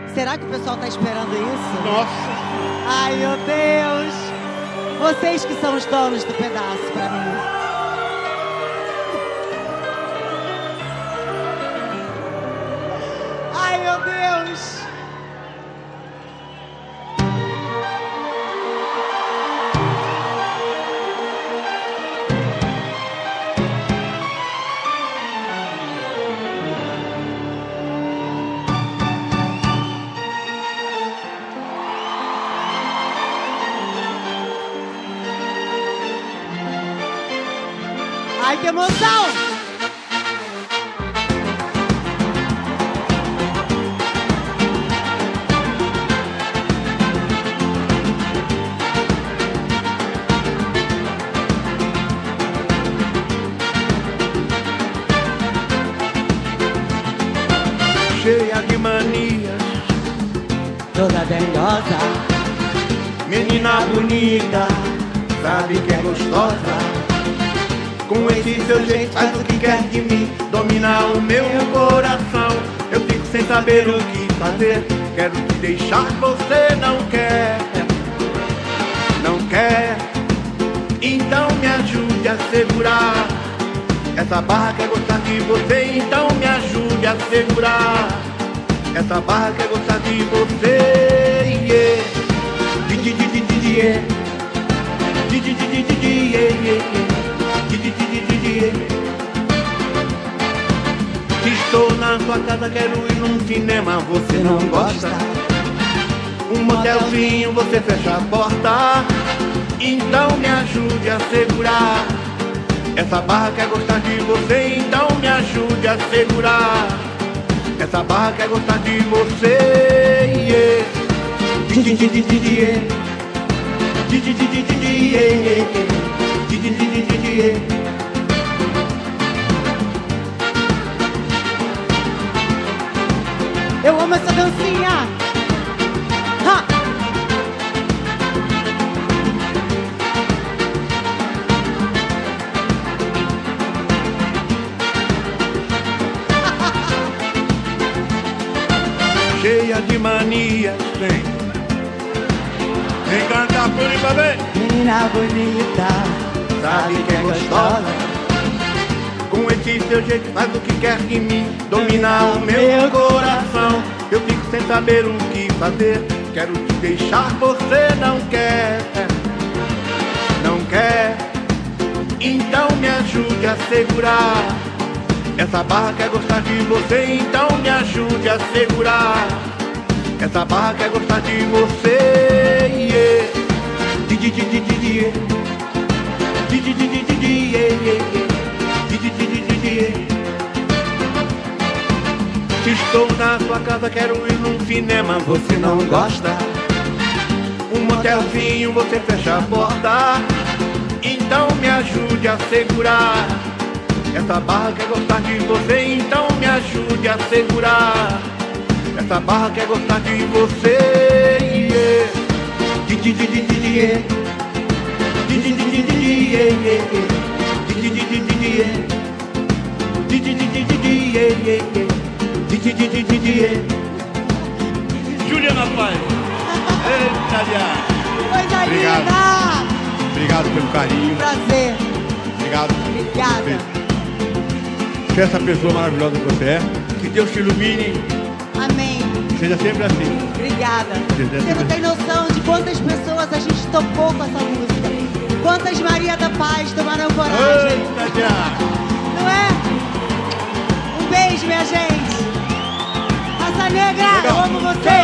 Será que o pessoal tá esperando isso? Nossa. Ai, meu Deus. Vocês que são os donos do pedaço pra mim. Ai, meu Deus. Ai, que emoção! Cheia de manias, Toda dengosa, menina bonita, sabe que é gostosa. Com esse seu jeito faz o que quer de mim, domina o meu coração. Eu fico sem saber o que fazer, quero te deixar, você não quer. Não quer, então me ajude a segurar. Essa barra quer gostar de você, então me ajude a segurar. Essa barra quer gostar de você, yeah. Estou na sua casa, quero ir num cinema, você não gosta. Um motelzinho, você fecha a porta. Então me ajude a segurar. Essa barra quer gostar de você, então me ajude a segurar. Essa barra quer gostar de você, yeah. eu amo essa dancinha. Ha! Cheia de manias, vem. Vem cantar por aí pra ver. Menina bonita, Sabe que é gostosa. Com esse seu jeito faz o que quer de mim, domina o meu coração. Eu fico sem saber o que fazer, quero te deixar, você não quer. Não quer, então me ajude a segurar. Essa barra quer gostar de você, então me ajude a segurar. Essa barra quer gostar de você, yeah. Estou na sua casa, quero ir num cinema, você não gosta. Um motelzinho, você fecha a porta. Então me ajude a segurar. Essa barra quer gostar de você, então me ajude a segurar. Essa barra quer gostar de você, yeah. Juliana Paz. Eita, coisa Obrigado. linda. Obrigado pelo carinho. Prazer. Obrigado. Obrigada. Que essa pessoa maravilhosa que você é, que Deus te ilumine. Amém. Seja sempre assim. Obrigada. Você não tem noção de quantas pessoas a gente tocou com essa música. Quantas Maria da Paz tomaram coragem. Eita, Não é? Um beijo, minha gente. Raça Negra, eu amo vocês.